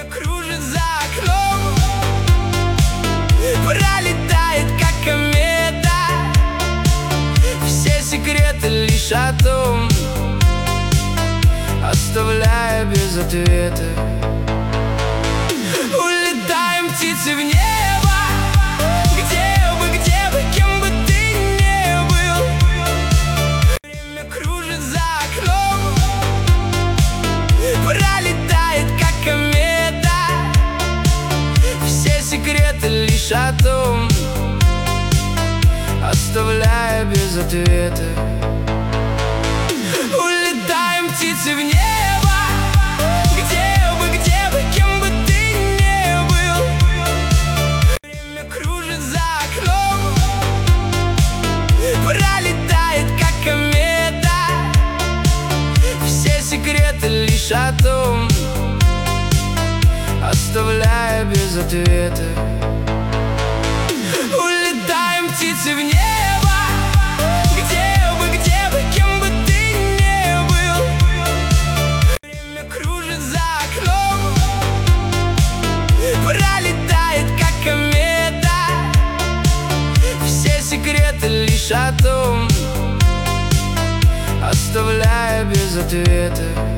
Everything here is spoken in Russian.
Кружит за окном, пролетает как комета. Все секреты лишь о том, оставляя без ответа. Улетаем птицы в небо, где бы, кем бы ты ни был. Время кружит за окном, пролетает как комета. Все секреты лишь о том, оставляя без ответа. Улетаем птицы в небо, где бы, кем бы ты ни был. Время кружит за окном, пролетает как комета. Все секреты лишь о том, оставляя без ответа. Улетаем птицы в небо, где бы, кем бы ты ни был. Время кружит за окном, пролетает как комета. Все секреты лишь о том, оставляя без ответа.